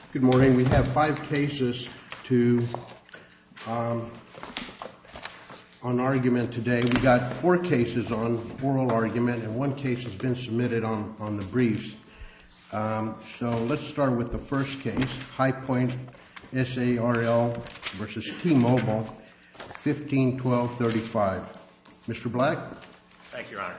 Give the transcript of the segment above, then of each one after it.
Good morning. We have 5 cases on argument today. We got 4 cases on oral argument, and 1 case has been submitted on the briefs. So let's start with the first case, High Point SARL versus T-Mobile, 15-12-35. Mr. Black? Thank you, Your Honor.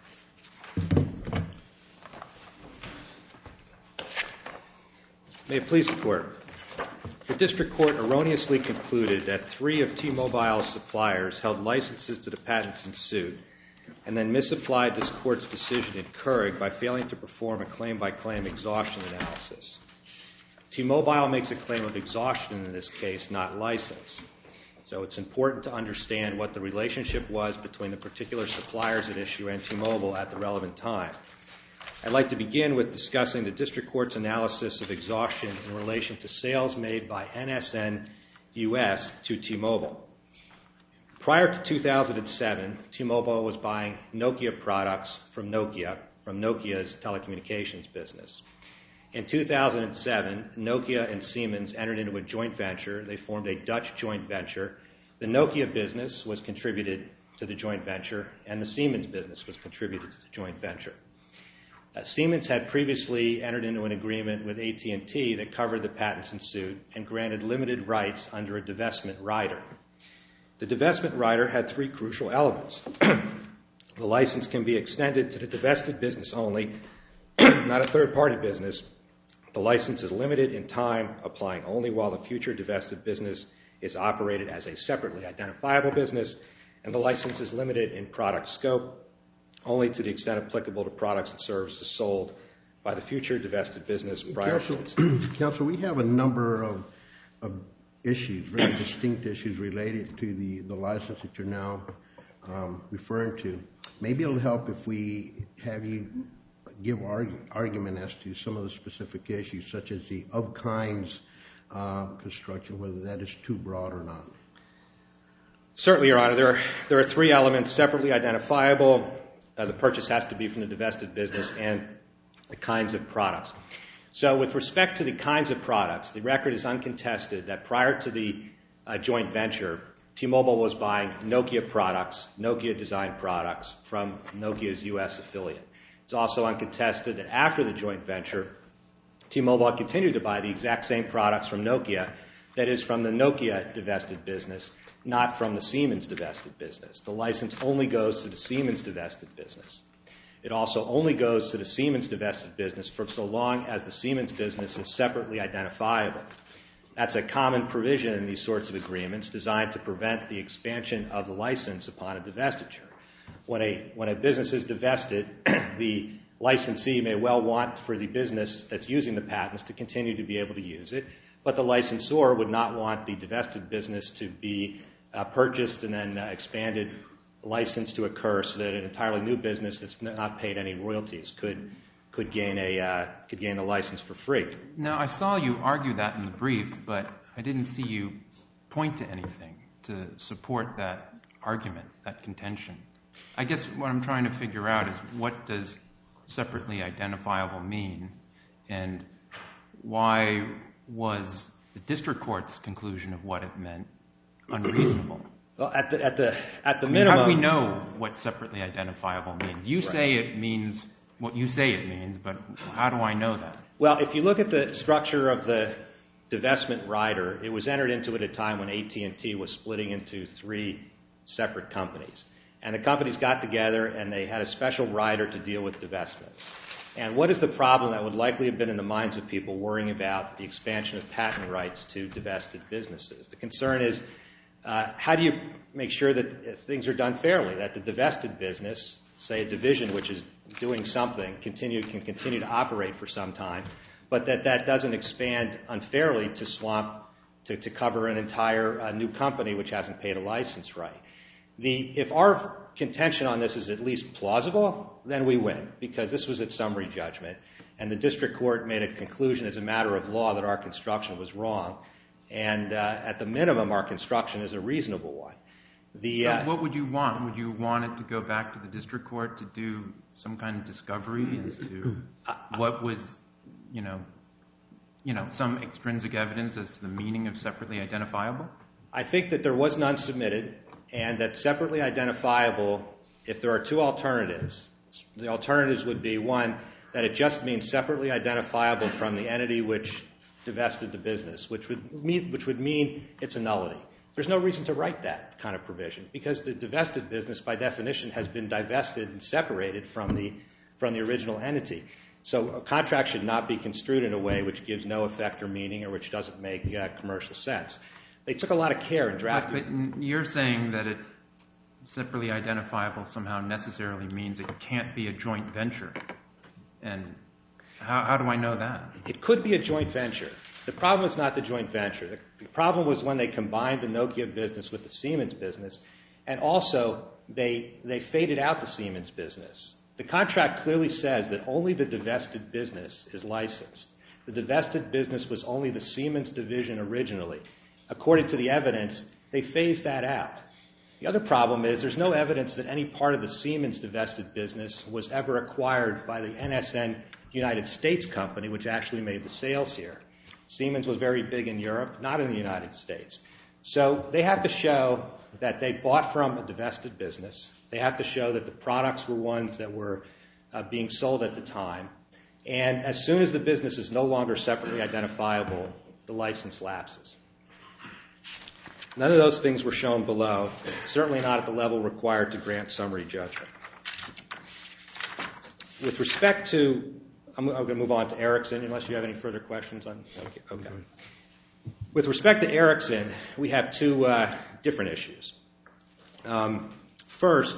May it please the Court. The District Court erroneously concluded that 3 of T-Mobile's suppliers held licenses to the patents in suit, and then misapplied this Court's decision in Keurig by failing to perform a claim-by-claim exhaustion analysis. T-Mobile makes a claim of exhaustion in this case, not license. So it's important to understand what the relationship was between the particular suppliers at issue and T-Mobile at the relevant time. I'd like to begin with discussing the District Court's analysis of exhaustion in relation to sales made by NSN US to T-Mobile. Prior to 2007, T-Mobile was buying Nokia products from Nokia's telecommunications business. In 2007, Nokia and Siemens entered into a joint venture. They formed a Dutch joint venture. The Nokia business was contributed to the joint venture, and the Siemens business was contributed to the joint venture. Siemens had previously entered into an agreement with AT&T that covered the patents in suit and granted limited rights under a divestment rider. The divestment rider had 3 crucial elements. The license can be extended to the divested business only, not a third-party business. The license is limited in time, applying only while the future divested business is operated as a separately identifiable business, and the license is limited in product scope only to the extent applicable to products and services sold by the future divested business prior to it. Counsel, we have a number of issues, very distinct issues related to the license that you're now referring to. Maybe it'll help if we have you give argument as to some of the specific issues, such as the of-kinds construction, whether that is too broad or not. Certainly, Your Honor. There are 3 elements separately identifiable. The purchase has to be from the divested business, and the kinds of products. So with respect to the kinds of products, the record is uncontested that prior to the joint venture, T-Mobile was buying Nokia products, Nokia-designed products, from Nokia's U.S. affiliate. It's also uncontested that after the joint venture, T-Mobile continued to buy the exact same products from Nokia, that is, from the Nokia divested business, not from the Siemens divested business. The license only goes to the Siemens divested business. It also only goes to the Siemens divested business for so long as the Siemens business is separately identifiable. That's a common provision in these sorts of agreements designed to prevent the expansion of the license upon a divestiture. When a business is divested, the licensee may well want for the business that's using the patents to continue to be able to use it, but the licensor would not want the divested business to be purchased and then expanded license to occur so that an entirely new business that's not paid any royalties could gain the license for free. Now, I saw you argue that in the brief, but I didn't see you point to anything to support that argument, that contention. I guess what I'm trying to figure out is what does separately identifiable mean, and why was the district court's conclusion of what it meant unreasonable? Well, at the minimum, how do we know what separately identifiable means? You say it means what you say it means, but how do I know that? Well, if you look at the structure of the divestment rider, it was entered into at a time when AT&T was splitting into 3 separate companies. And the companies got together and they had a special rider to deal with divestments. And what is the problem that would likely have been in the minds of people worrying about the expansion of patent rights to divested businesses? The concern is, how do you make sure that things are done fairly, that the divested business, say a division which is doing something, can continue to operate for some time, but that doesn't expand unfairly to cover an entire new company which hasn't paid a license right? If our contention on this is at least plausible, then we win, because this was at summary judgment, and the district court made a conclusion as a matter of law that our construction was wrong, and at the minimum, our construction is a reasonable one. So what would you want? Would you want it to go back to the district court to do some kind of discovery as to what was, some extrinsic evidence as to the meaning of separately identifiable? I think that there was none submitted, and that separately identifiable, if there are two alternatives, the alternatives would be, one, that it just means separately identifiable from the entity which divested the business, which would mean it's a nullity. There's no reason to write that kind of provision, because the divested business, by definition, has been divested and separated from the original entity. So a contract should not be construed in a way which gives no effect or meaning or which doesn't make commercial sense. They took a lot of care in drafting. But you're saying that it separately identifiable somehow necessarily means it can't be a joint venture. And how do I know that? It could be a joint venture. The problem is not the joint venture. The problem was when they combined the Nokia business with the Siemens business, and also they faded out the Siemens business. The contract clearly says that only the divested business is licensed. The divested business was only the Siemens division originally. According to the evidence, they phased that out. The other problem is there's no evidence that any part of the Siemens divested business was ever acquired by the NSN United States company, which actually made the sales here. Siemens was very big in Europe, not in the United States. So they have to show that they bought from a divested business. They have to show that the products were ones that were being sold at the time. And as soon as the business is no longer separately identifiable, the license lapses. None of those things were shown below, certainly not at the level required to grant summary judgment. With respect to, I'm going to move on to Ericsson, unless you have any further questions on. Okay. With respect to Ericsson, we have two different issues. First,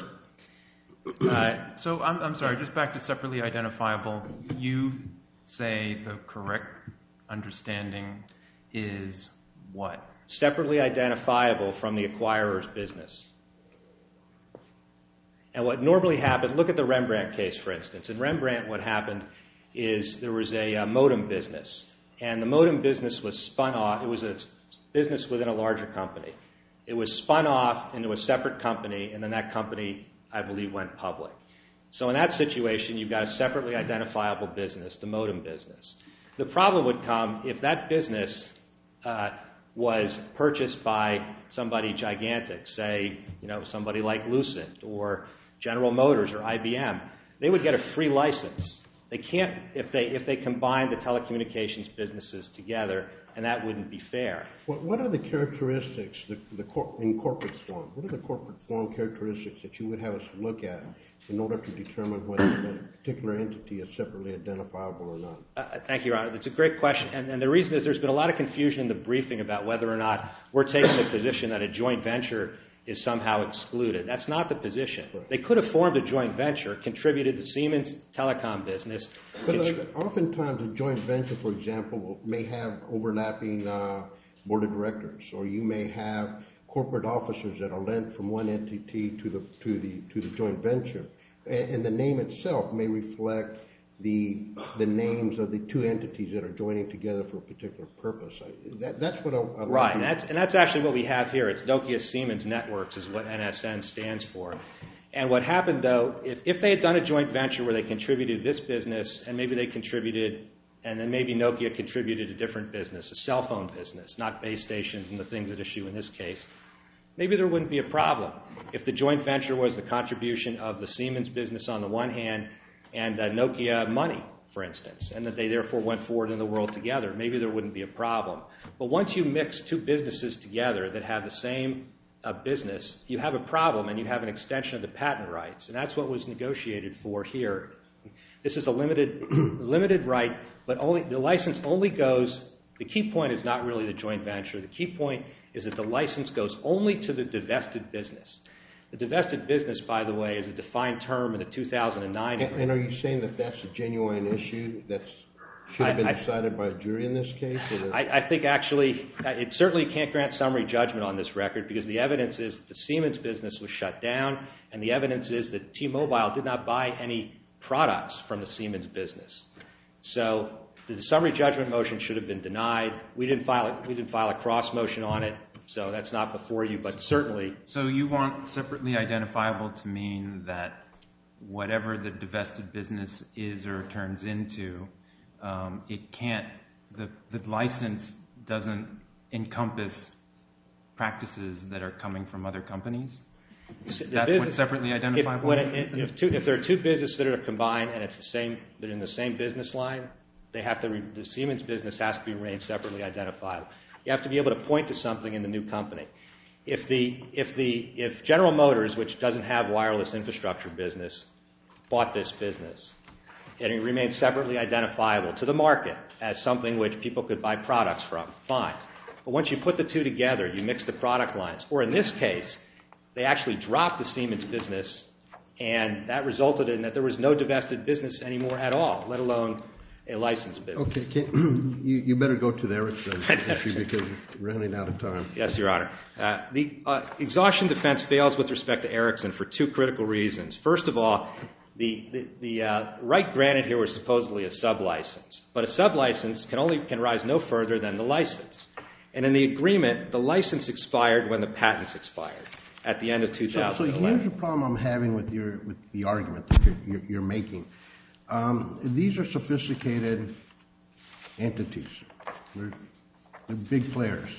so I'm sorry, just back to separately identifiable. You say the correct understanding is what? Separately identifiable from the acquirer's business. And what normally happened, look at the Rembrandt case, for instance. In Rembrandt, what happened is there was a modem business. And the modem business was spun off. It was a business within a larger company. It was spun off into a separate company, and then that company, I believe, went public. So in that situation, you've got a separately identifiable business, the modem business. The problem would come if that business was purchased by somebody gigantic, say, somebody like Lucent or General Motors or IBM. They would get a free license. They can't, if they combine the telecommunications businesses together, and that wouldn't be fair. What are the characteristics in corporate form? What are the corporate form characteristics that you would have us look at in order to determine whether a particular entity is separately identifiable or not? Thank you, Your Honor. That's a great question. And the reason is there's been a lot of confusion in the briefing about whether or not we're taking the position that a joint venture is somehow excluded. That's not the position. They could have formed a joint venture, contributed to Siemens telecom business. But oftentimes a joint venture, for example, may have overlapping board of directors, or you may have corporate officers that are lent from one entity to the joint venture, and the name itself may reflect the names of the two entities that are joining together for a particular purpose. That's what I right, and that's actually what we have here. It's Nokia Siemens Networks is what NSN stands for. And what happened, though, if they had done a joint venture where they contributed this business, and maybe they contributed, and then maybe Nokia contributed a different business, a cell phone business, not base stations and the things at issue in this case, maybe there wouldn't be a problem. If the joint venture was the contribution of the Siemens business on the one hand and Nokia money, for instance, and that they therefore went forward in the world together, maybe there wouldn't be a problem. But once you mix two businesses together that have the same business, you have a problem, and you have an extension of the patent rights, and that's what was negotiated for here. This is a limited right, but the license only goes. The key point is not really the joint venture. The key point is that the license goes only to the divested business. The divested business, by the way, is a defined term in the 2009 agreement. And are you saying that that's a genuine issue that should have been decided by a jury in this case? I think actually it certainly can't grant summary judgment on this record because the evidence is that the Siemens business was shut down, and the evidence is that T-Mobile did not buy any products from the Siemens business. So the summary judgment motion should have been denied. We didn't file a cross motion on it, so that's not before you, but certainly. So you want separately identifiable to mean that whatever the divested business is or turns into, it can't the license doesn't encompass practices that are coming from other companies? That's what's separately identifiable? If there are two businesses that are combined and they're in the same business line, the Siemens business has to remain separately identifiable. You have to be able to point to something in the new company. If General Motors, which doesn't have wireless infrastructure business, bought this business, and it remains separately identifiable to the market as something which people could buy products from, fine. But once you put the two together, you mix the product lines. Or in this case, they actually dropped the Siemens business, and that resulted in that there was no divested business anymore at all, let alone a licensed business. Okay, you better go to the Ericsson issue because we're running out of time. Yes, Your Honor. The exhaustion defense fails with respect to Ericsson for two critical reasons. First of all, the right granted here was supposedly a sublicense, but a sublicense can rise no further than the license. And in the agreement, the license expired when the patents expired at the end of 2011. So here's the problem I'm having with the argument that you're making. These are sophisticated entities. They're big players.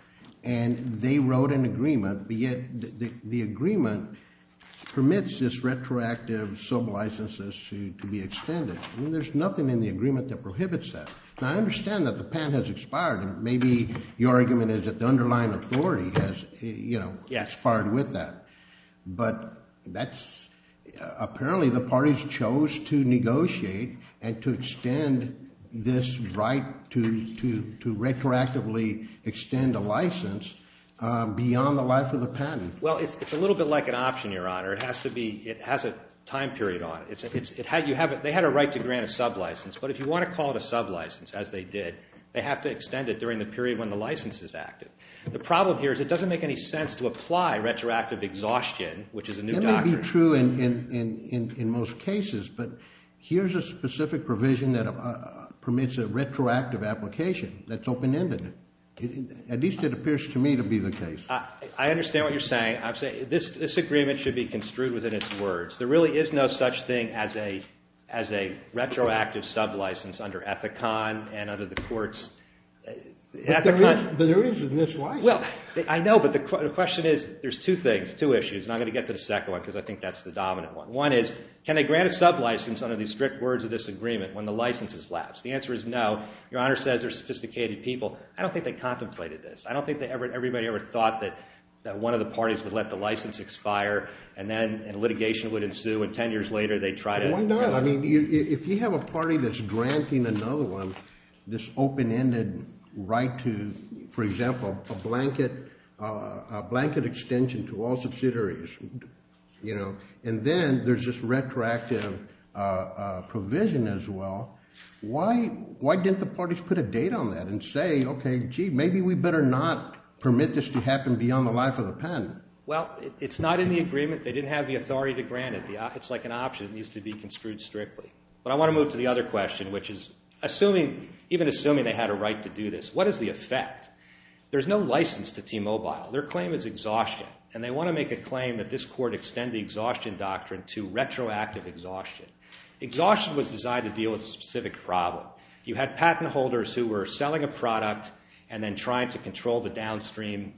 And they wrote an agreement, but yet the agreement permits this retroactive sublicenses to be extended. I mean, there's nothing in the agreement that prohibits that. Now, I understand that the patent has expired, and maybe your argument is that the underlying authority has, expired with that. But that's apparently the parties chose to negotiate and to extend this right to retroactively extend a license beyond the life of the patent. Well, it's a little bit like an option, Your Honor. It has a time period on it. They had a right to grant a sublicense, but if you want to call it a sublicense, as they did, they have to extend it during the period when the license is active. The problem here is it doesn't make any sense to apply retroactive exhaustion, which is a new doctrine. That may be true in most cases, but here's a specific provision that permits a retroactive application that's open-ended. At least it appears to me to be the case. I understand what you're saying. I'm saying this agreement should be construed within its words. There really is no such thing as a retroactive sublicense under Ethicon and under the courts. But there is in this license. Well, I know, but the question is, there's two issues, and I'm going to get to the second one because I think that's the dominant one. One is, can they grant a sublicense under the strict words of this agreement when the license is lapsed? The answer is no. Your Honor says they're sophisticated people. I don't think they contemplated this. I don't think everybody ever thought that one of the parties would let the license expire and then litigation would ensue, and 10 years later they'd try to... Why not? I mean, if you have a party that's granting another one this open-ended right to, for example, a blanket extension to all subsidiaries, and then there's this retroactive provision as well. Why didn't the parties put a date on that and say, okay, gee, maybe we better not permit this to happen beyond the life of the patent? Well, it's not in the agreement. They didn't have the authority to grant it. It's like an option. It needs to be construed strictly. But I want to move to the other question, which is, even assuming they had a right to do this, what is the effect? There's no license to T-Mobile. Their claim is exhaustion, and they want to make a claim that this court extend the exhaustion doctrine to retroactive exhaustion. Exhaustion was designed to deal with a specific problem. You had patent holders who were selling a product and then trying to control the downstream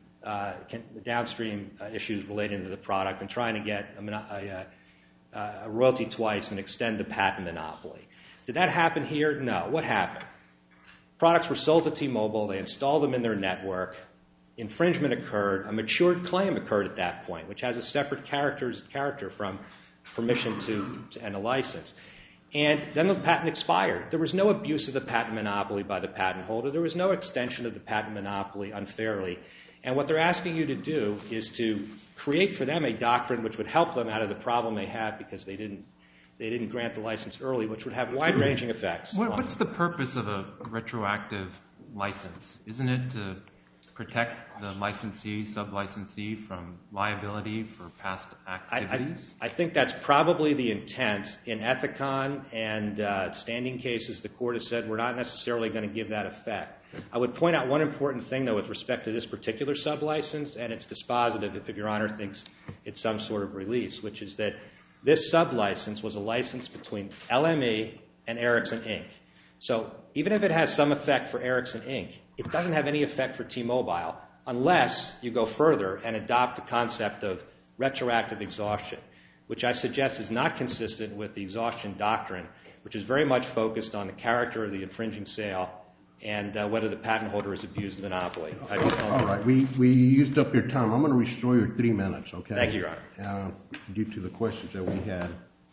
issues relating to the product and trying to get a royalty twice and extend the patent monopoly. Did that happen here? No. What happened? Products were sold to T-Mobile. They installed them in their network. Infringement occurred. A matured claim occurred at that point, which has a separate character from permission and a license. And then the patent expired. There was no abuse of the patent monopoly by the patent holder. There was no extension of the patent monopoly unfairly. And what they're asking you to do is to create for them a doctrine which would help them out of the problem they had because they didn't grant the license early, which would have wide-ranging effects. What's the purpose of a retroactive license? Isn't it to protect the licensee, sub-licensee from liability for past activities? I think that's probably the intent. In Ethicon and standing cases, the court has said we're not necessarily going to give that effect. I would point out one important thing, though, with respect to this particular sub-license, and it's dispositive if Your Honor thinks it's some sort of release, which is that this sub-license was a license between LME and Ericsson, Inc. So even if it has some effect for Ericsson Inc., it doesn't have any effect for T-Mobile unless you go further and adopt the concept of retroactive exhaustion, which I suggest is not consistent with the exhaustion doctrine, which is very much focused on the character of the infringing sale and whether the patent holder has abused the monopoly. All right. We used up your time. I'm going to restore your 3 minutes, okay? Thank you, Your Honor. Due to the questions that we had.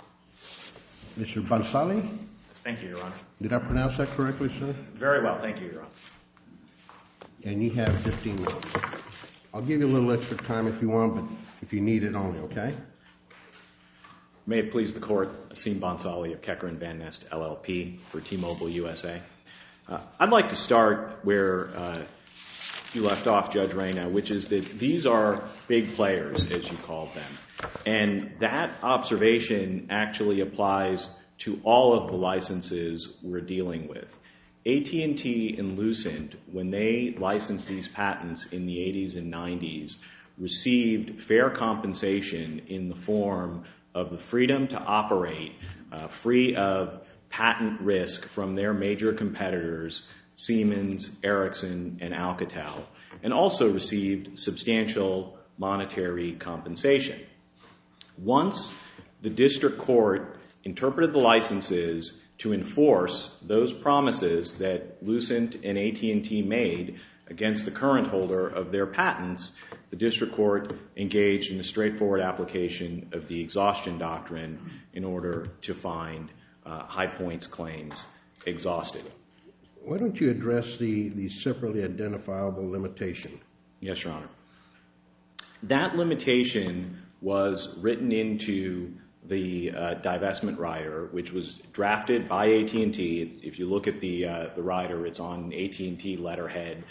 Mr. Bansali? Thank you, Your Honor. Did I pronounce that correctly, sir? Very well. Thank you, Your Honor. And you have 15 minutes. I'll give you a little extra time if you want, but if you need it only, okay? May it please the Court, Asim Bansali of Kecker & Van Nest, LLP, for T-Mobile USA. I'd like to start where you left off, Judge Reyna, which is that these are big players, as you called them. And that observation actually applies to all of the licenses we're dealing with. AT&T and Lucent, when they licensed these patents in the 80s and 90s, received fair compensation in the form of the freedom to operate free of patent risk from their major competitors, Siemens, Ericsson, and Alcatel, and also received substantial monetary compensation. Once the district court interpreted the licenses to enforce those promises that Lucent and AT&T made against the current holder of their patents, the district court engaged in a straightforward application of the exhaustion doctrine in order to find High Point's claims exhausted. Why don't you address the separately identifiable limitation? Yes, Your Honor. That limitation was written into the divestment rider, which was drafted by AT&T. If you look at the rider, it's on AT&T letterhead.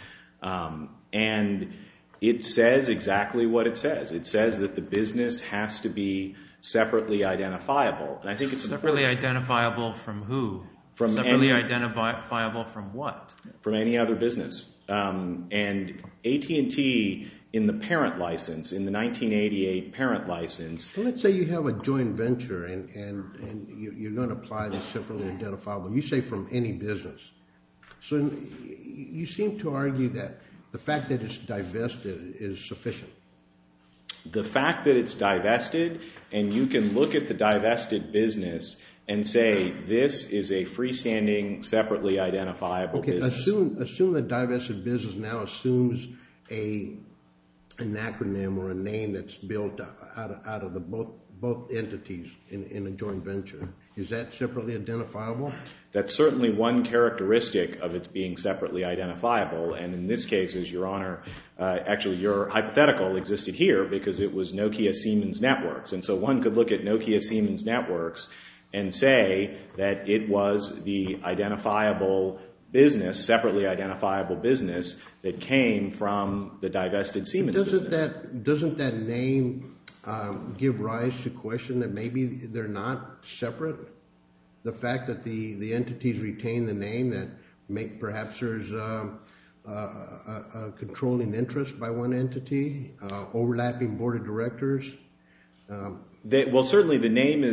And it says exactly what it says. It says that the business has to be separately identifiable. And I think it's separately identifiable from who? From separately identifiable from what? From any other business. And AT&T, in the parent license, in the 1988 parent license. Well, let's say you have a joint venture and you're going to apply the separately identifiable. You say from any business. So you seem to argue that the fact that it's divested is sufficient. The fact that it's divested, and you can look at the divested business and say this is a freestanding, separately identifiable business. Assume the divested business now assumes an acronym or a name that's built out of the both entities in a joint venture. Is that separately identifiable? That's certainly one characteristic of it being separately identifiable. And in this case, as Your Honor, actually your hypothetical existed here because it was Nokia Siemens Networks. And so one could look at Nokia Siemens Networks and say that it was the identifiable business, separately identifiable business that came from the divested Siemens business. Doesn't that name give rise to question that maybe they're not separate? The fact that the entities retain the name, that perhaps there's a controlling interest by one entity, overlapping board of directors? Well, certainly the name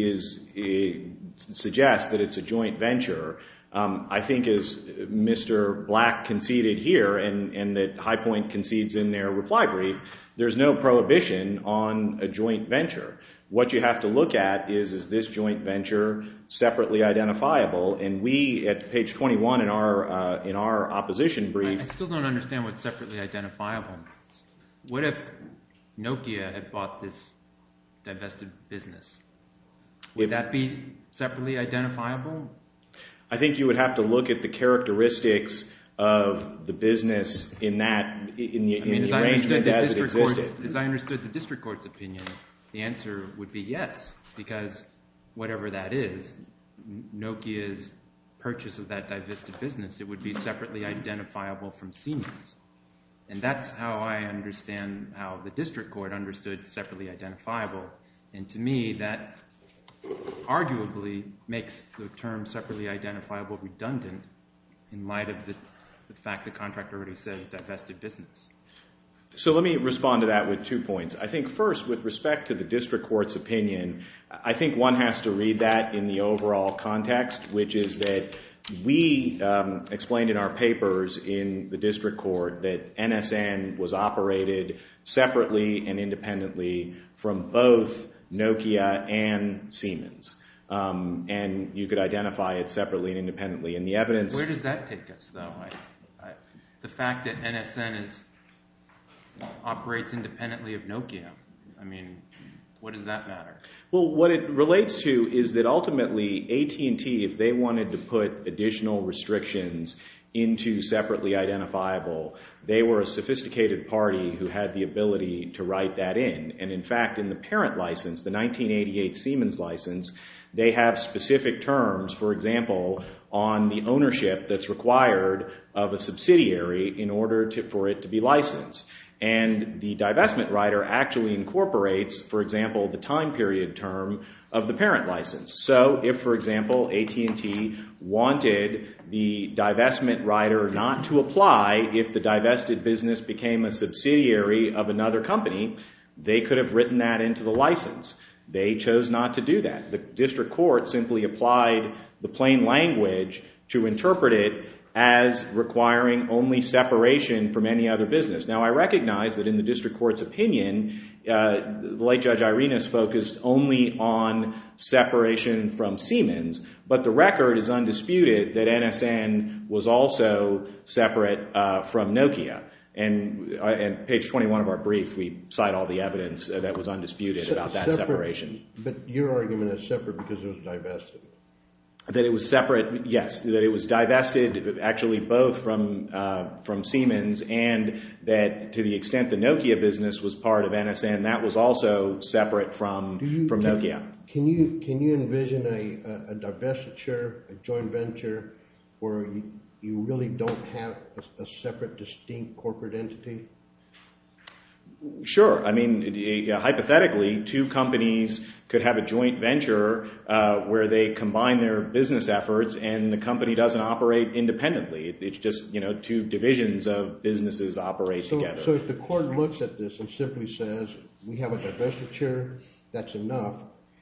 suggests that it's a joint venture. I think as Mr. Black conceded here and that High Point concedes in their reply brief, there's no prohibition on a joint venture. What you have to look at is this joint venture separately identifiable? And we, at page 21 in our opposition brief... I still don't understand what separately identifiable means. What if Nokia had bought this divested business? Would that be separately identifiable? I think you would have to look at the characteristics of the business in the arrangement as it existed. As I understood the district court's opinion, the answer would be yes, because whatever that is, Nokia's purchase of that divested business, it would be separately identifiable from Siemens. And that's how I understand how the district court understood separately identifiable. And to me, that arguably makes the term separately identifiable redundant in light of the fact the contract already says divested business. So let me respond to that with 2 points. I think first, with respect to the district court's opinion, I think one has to read that in the overall context, which is that We explained in our papers in the district court that NSN was operated separately and independently from both Nokia and Siemens. And you could identify it separately and independently. And the evidence... Where does that take us, though? The fact that NSN operates independently of Nokia, I mean, what does that matter? Well, what it relates to is that ultimately AT&T, if they wanted to put additional restrictions into separately identifiable, they were a sophisticated party who had the ability to write that in. And in fact, in the parent license, the 1988 Siemens license, they have specific terms, for example, on the ownership that's required of a subsidiary in order for it to be licensed. And the divestment rider actually incorporates, for example, the time period term of the parent license. So if, for example, AT&T wanted the divestment rider not to apply if the divested business became a subsidiary of another company, they could have written that into the license. They chose not to do that. The district court simply applied the plain language to interpret it as requiring only separation from any other business. Now, I recognize that in the district court's opinion, the late Judge Irenas focused only on separation from Siemens, but the record is undisputed that NSN was also separate from Nokia. And page 21 of our brief, we cite all the evidence that was undisputed about that separation. But your argument is separate because it was divested. That it was separate, yes. That it was divested actually both from Siemens, and that to the extent the Nokia business was part of NSN, that was also separate from Nokia. Can you envision a divestiture, a joint venture, where you really don't have a separate, distinct corporate entity? Sure. I mean, hypothetically, two companies could have a joint venture where they combine their business efforts and the company doesn't operate independently. It's just, two divisions of businesses operate together. So if the court looks at this and simply says, we have a divestiture, that's enough,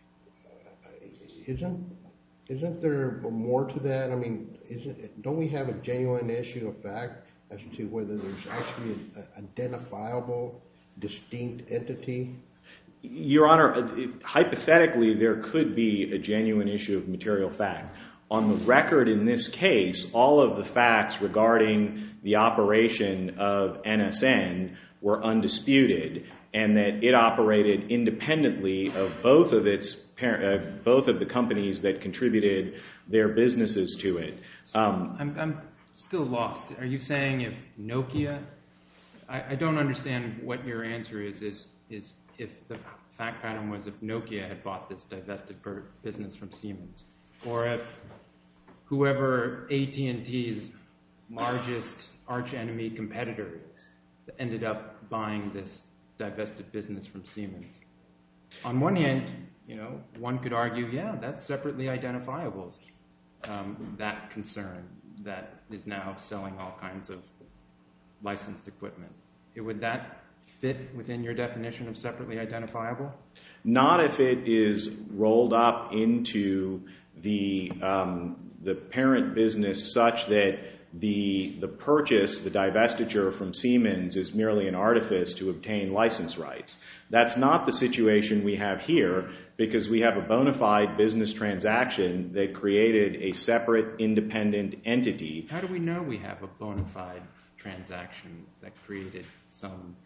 isn't there more to that? I mean, don't we have a genuine issue of fact as to whether there's actually an identifiable, distinct entity? Your Honor, hypothetically, there could be a genuine issue of material fact. On the record in this case, all of the facts regarding the operation of NSN were undisputed, and that it operated independently of both of the companies that contributed their businesses to it. I'm still lost. Are you saying if Nokia... I don't understand what your answer is if the fact pattern was if Nokia had bought this divested business from Siemens, or if whoever AT&T's largest arch-enemy competitor is ended up buying this divested business from Siemens. On one hand, one could argue, yeah, that's separately identifiable, that concern that is now selling all kinds of licensed equipment. Would that fit within your definition of separately identifiable? Not if it is rolled up into the parent business such that the purchase, the divestiture from Siemens, is merely an artifice to obtain license rights. That's not the situation we have here, because we have a bona fide business transaction that created a separate, independent entity. How do we know we have a bona fide transaction that created some,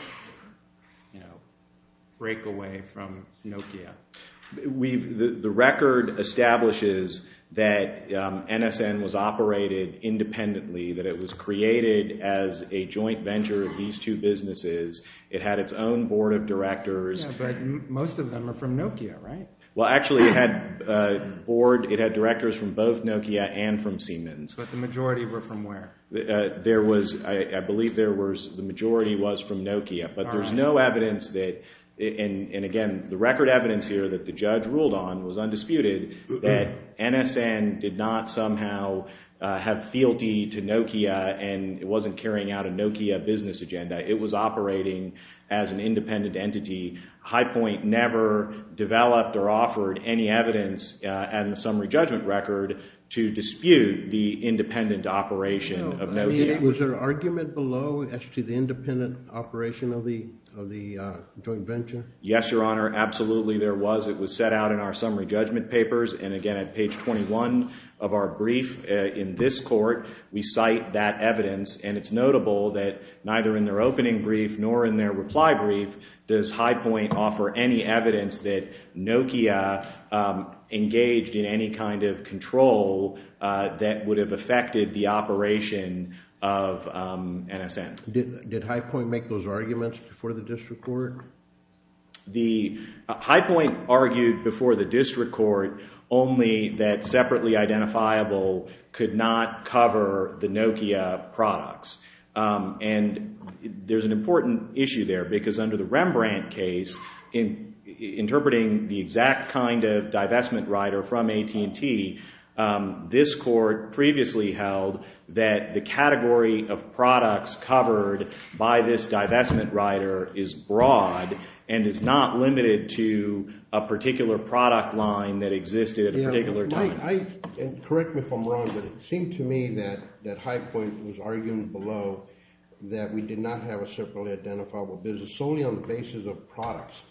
breakaway from Nokia? The record establishes that NSN was operated independently, that it was created as a joint venture of these two businesses. It had its own board of directors. Yeah, but most of them are from Nokia, right? Well, actually, it had directors from both Nokia and from Siemens. But the majority were from where? I believe the majority was from Nokia, but there's no evidence that, and again, the record evidence here that the judge ruled on was undisputed, that NSN did not somehow have fealty to Nokia and it wasn't carrying out a Nokia business agenda. It was operating as an independent entity. High Point never developed or offered any evidence in the summary judgment record to dispute the independent operation of Nokia. Was there an argument below as to the independent operation of the joint venture? Yes, Your Honor, absolutely there was. It was set out in our summary judgment papers, and again at page 21 of our brief in this court, we cite that evidence, and it's notable that neither in their opening brief nor in their reply brief does High Point offer any evidence that Nokia engaged in any kind of control that would have affected the operation of NSN. Did High Point make those arguments before the district court? The High Point argued before the district court only that separately identifiable could not cover the Nokia products. And there's an important issue there because under the Rembrandt case, in interpreting the exact kind of divestment rider from AT&T, this court previously held that the category of products covered by this divestment rider is broad and is not limited to a particular product line that existed at a particular time. And correct me if I'm wrong, but it seemed to me that High Point was arguing below that we did not have a separately identifiable business solely on the basis of products,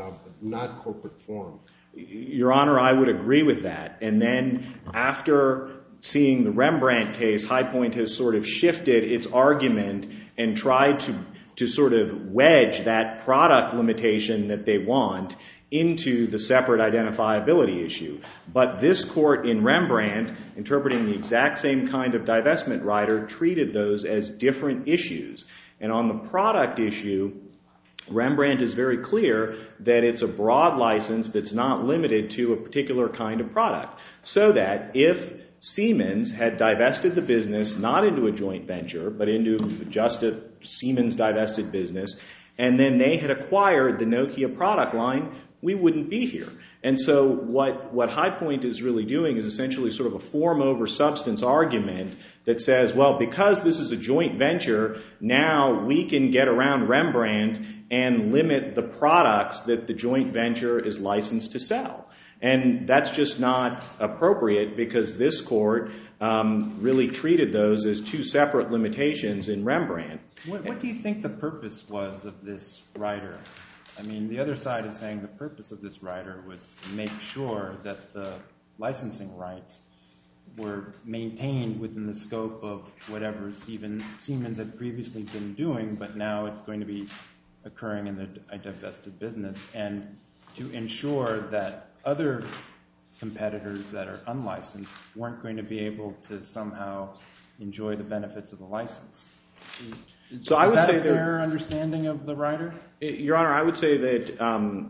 not corporate form. Your Honor, I would agree with that. And then after seeing the Rembrandt case, High Point has sort of shifted its argument and tried to sort of wedge that product limitation that they want into the separate identifiability issue. But this court in Rembrandt, interpreting the exact same kind of divestment rider, treated those as different issues. And on the product issue, Rembrandt is very clear that it's a broad license that's not limited to a particular kind of product. So that if Siemens had divested the business, not into a joint venture, but into just a Siemens divested business, and then they had acquired the Nokia product line, we wouldn't be here. And so what High Point is really doing is essentially sort of a form over substance argument that says, well, because this is a joint venture, now we can get around Rembrandt and limit the products that the joint venture is licensed to sell. And that's just not appropriate because this court really treated those as two separate limitations in Rembrandt. What do you think the purpose was of this rider? I mean, the other side is saying the purpose of this rider was to make sure that the licensing rights were maintained within the scope of whatever Siemens had previously been doing, but now it's going to be occurring in a divested business, and to ensure that other competitors that are unlicensed weren't going to be able to somehow enjoy the benefits of the license. So I would say is that a fair understanding of the rider? Your Honor, I would say that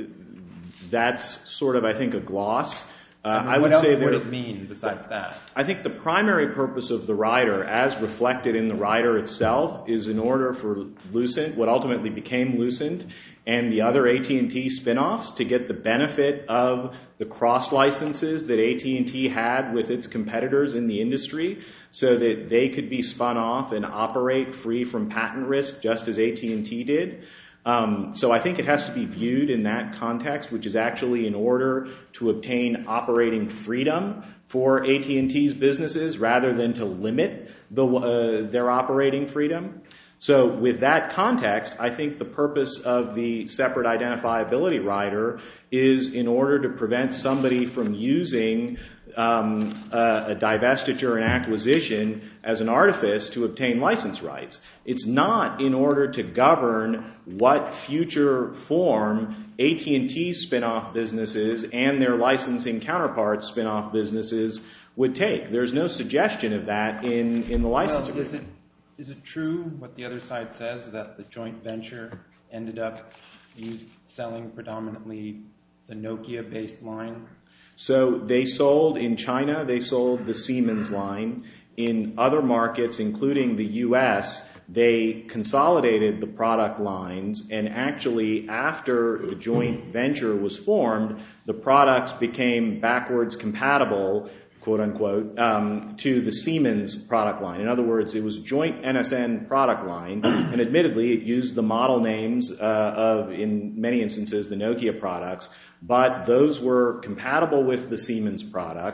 that's sort of, I think, a gloss. What else would it mean besides that? I think the primary purpose of the rider, as reflected in the rider itself, is in order for Lucent, what ultimately became Lucent, and the other AT&T spinoffs to get the benefit of the cross licenses that AT&T had with its competitors in the industry so that they could be spun off and operate free from patent risk just as AT&T did. So I think it has to be viewed in that context, which is actually in order to obtain operating freedom for AT&T's businesses rather than to limit their operating freedom. So with that context, I think the purpose of the separate identifiability rider is in order to prevent somebody from using a divestiture and acquisition as an artifice to obtain license rights. It's not in order to govern what future form AT&T's spinoff businesses and their licensing counterparts spinoff businesses would take. There's no suggestion of that in the license agreement. Is it true what the other side says, that the joint venture ended up selling predominantly the Nokia-based line? So they sold in China, they sold the Siemens line. In other markets, including the U.S., they consolidated the product lines, and actually after the joint venture was formed, the products became backwards compatible, quote unquote, to the Siemens product line. In other words, it was joint NSN product line, and admittedly it used the model names of, in many instances, the Nokia products, but those were compatible with the Siemens products,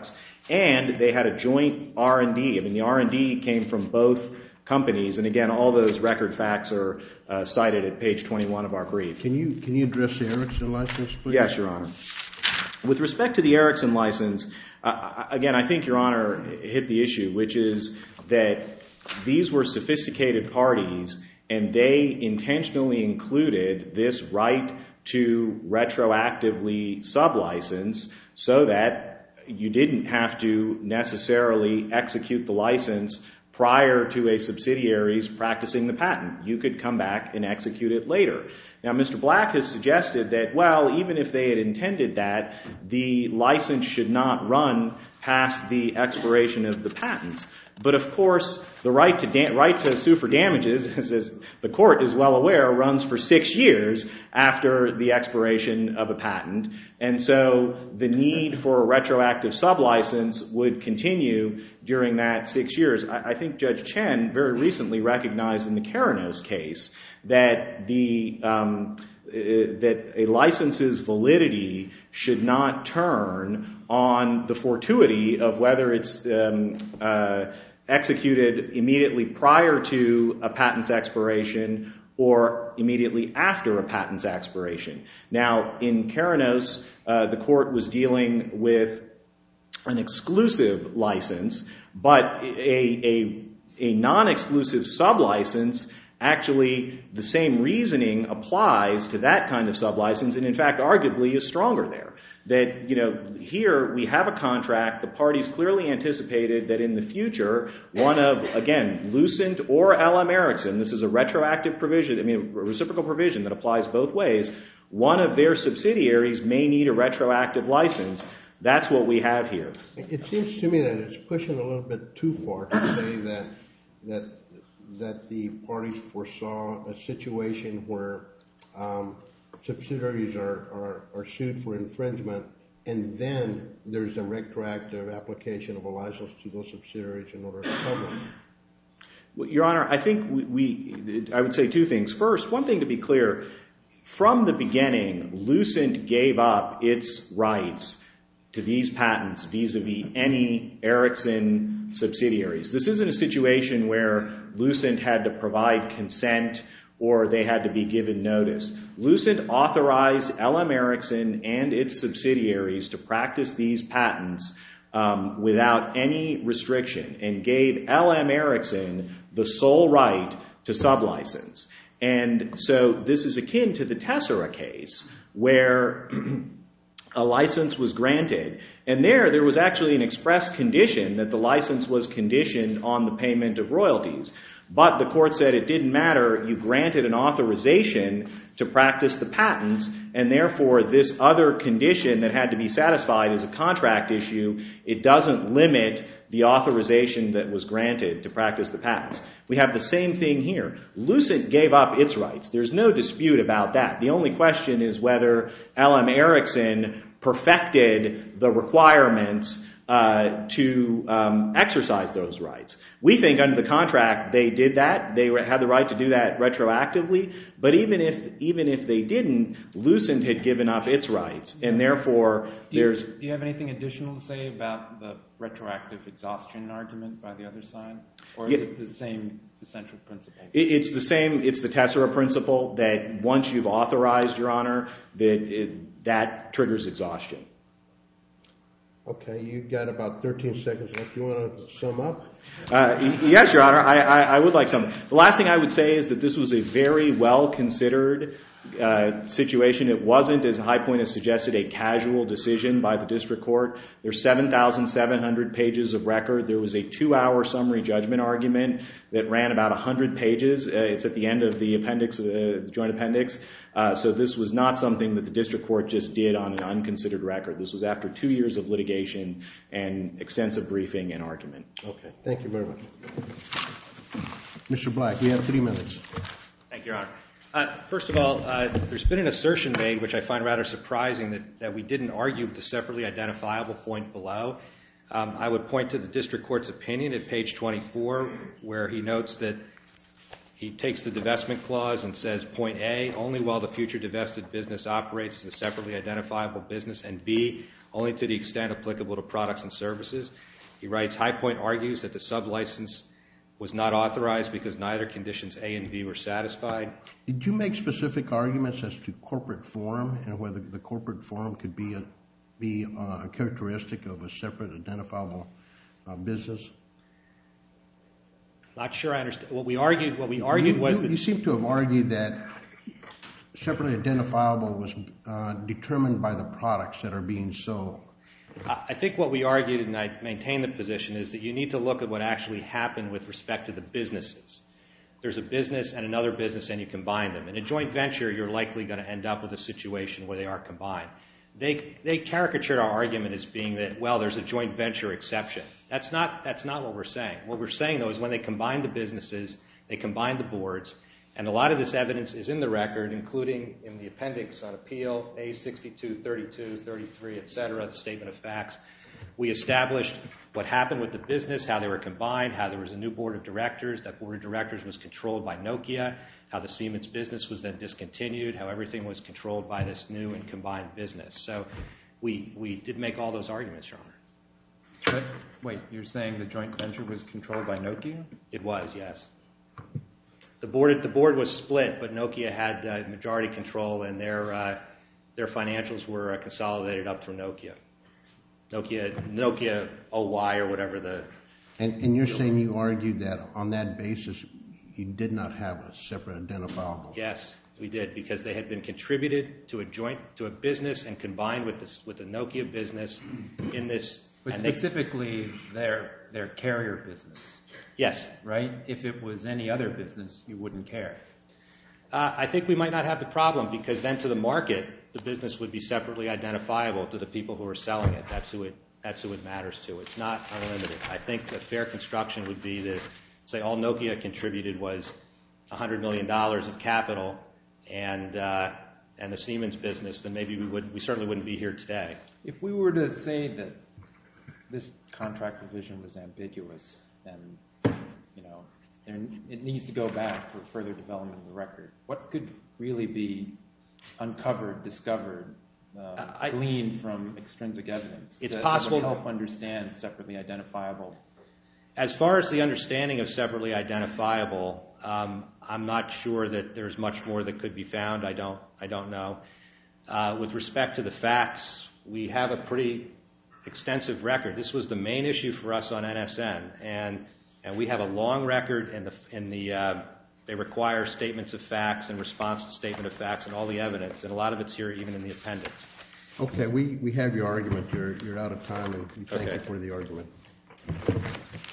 and they had a joint R&D. I mean, the R&D came from both companies, and again, all those record facts are cited at page 21 of our brief. Can you address the Erickson license, please? Yes, Your Honor. With respect to the Erickson license, again, I think Your Honor hit the issue, which is that these were sophisticated parties, and they intentionally included this right to retroactively sublicense so that you didn't have to necessarily execute the license prior to a subsidiary's practicing the patent. You could come back and execute it later. Now, Mr. Black has suggested that, well, even if they had intended that, the license should not run past the expiration of the patents. But, of course, the right to sue for damages, as the court is well aware, runs for 6 years after the expiration of a patent. And so the need for a retroactive sublicense would continue during that 6 years. I think Judge Chen very recently recognized in the Karanos case that that a license's validity should not turn on the fortuity of whether it's executed immediately prior to a patent's expiration or immediately after a patent's expiration. Now, in Karanos, the court was dealing with an exclusive license, but a non-exclusive sublicense, actually the same reasoning applies to that kind of sublicense, and in fact arguably is stronger there. That, here we have a contract, the parties clearly anticipated that in the future, one of, again, Lucent or LM Erickson, this is a retroactive provision, a reciprocal provision that applies both ways, one of their subsidiaries may need a retroactive license. That's what we have here. It seems to me that it's pushing a little bit too far to say that the parties foresaw a situation where subsidiaries are sued for infringement, and then there's a retroactive application of a license to those subsidiaries in order to cover them. Well, Your Honor, I think I would say two things. First, one thing to be clear, from the beginning, Lucent gave up its rights to these patents vis-a-vis any Erickson subsidiaries. This isn't a situation where Lucent had to provide consent or they had to be given notice. Lucent authorized LM Erickson and its subsidiaries to practice these patents without any restriction and gave LM Erickson the sole right to sublicense. And so this is akin to the Tessera case where a license was granted, and there was actually an express condition that the license was conditioned on the payment of royalties. But the court said it didn't matter. You granted an authorization to practice the patents, and therefore this other condition that had to be satisfied is a contract issue. It doesn't limit the authorization that was granted to practice the patents. We have the same thing here. Lucent gave up its rights. There's no dispute about that. The only question is whether LM Erickson perfected the requirements to exercise those rights. We think under the contract they did that. They had the right to do that retroactively. But even if they didn't, Lucent had given up its rights, and therefore there's... Do you have anything additional to say about the retroactive exhaustion argument by the other side? Or is it the same essential principle? It's the same. It's the Tessera principle that once you've authorized, Your Honor, that triggers exhaustion. Okay, you've got about 13 seconds left. Do you want to sum up? Yes, Your Honor, I would like some. The last thing I would say is that this was a very well-considered situation. It wasn't, as High Point has suggested, a casual decision by the district court. There's 7,700 pages of record. There was a 2-hour summary judgment argument that ran about 100 pages. It's at the end of the appendix, the joint appendix. So this was not something that the district court just did on an unconsidered record. This was after 2 years of litigation and extensive briefing and argument. Okay, thank you very much. Mr. Black, you have 3 minutes. Thank you, Your Honor. First of all, there's been an assertion made, which I find rather surprising, that we didn't argue the separately identifiable point below. I would point to the district court's opinion at page 24, where he notes that he takes the divestment clause and says, point A, only while the future divested business operates as a separately identifiable business, and B, only to the extent applicable to products and services. He writes, High Point argues that the sublicense was not authorized because neither conditions A and B were satisfied. Did you make specific arguments as to corporate form and whether the corporate form could be a characteristic of a separate identifiable business? Not sure I understand. What we argued was that... You seem to have argued that separately identifiable was determined by the products that are being sold. I think what we argued, and I maintain the position, is that you need to look at what actually happened with respect to the businesses. There's a business and another business, and you combine them. In a joint venture, you're likely going to end up with a situation where they are combined. They caricatured our argument as being that, well, there's a joint venture exception. That's not what we're saying. What we're saying, though, is when they combine the businesses, they combine the boards, and a lot of this evidence is in the record, including in the appendix on appeal, A62, 32, 33, et cetera, the statement of facts. We established what happened with the business, how they were combined, how there was a new board of directors. That board of directors was controlled by Nokia, how the Siemens business was then discontinued, how everything was controlled by this new and combined business. So we did make all those arguments, Your Honor. But wait, you're saying the joint venture was controlled by Nokia? It was, yes. The board was split, but Nokia had majority control, and their financials were consolidated up through Nokia. Nokia OY or whatever the... And you're saying you argued that on that basis you did not have a separate identifiable? Yes, we did, because they had been contributed to a business and combined with the Nokia business in this... But specifically their carrier business. Yes. Right? If it was any other business, you wouldn't care. I think we might not have the problem, because then to the market, the business would be separately identifiable to the people who are selling it. That's who it matters to. It's not unlimited. I think a fair construction would be that, say, all Nokia contributed was $100 million of capital, and the Siemens business, then maybe we certainly wouldn't be here today. If we were to say that this contract provision was ambiguous, and it needs to go back for further development of the record, what could really be uncovered, discovered, gleaned from extrinsic evidence it's that possible would help understand separately identifiable? As far as the understanding of separately identifiable, I'm not sure that there's much more that could be found. I don't know. With respect to the facts, we have a pretty extensive record. This was the main issue for us on NSN, and we have a long record they require statements of facts in response to statement of facts and all the evidence, and a lot of it's here even in the appendix. Okay, we have your argument. You're out of time, and we thank you for the argument.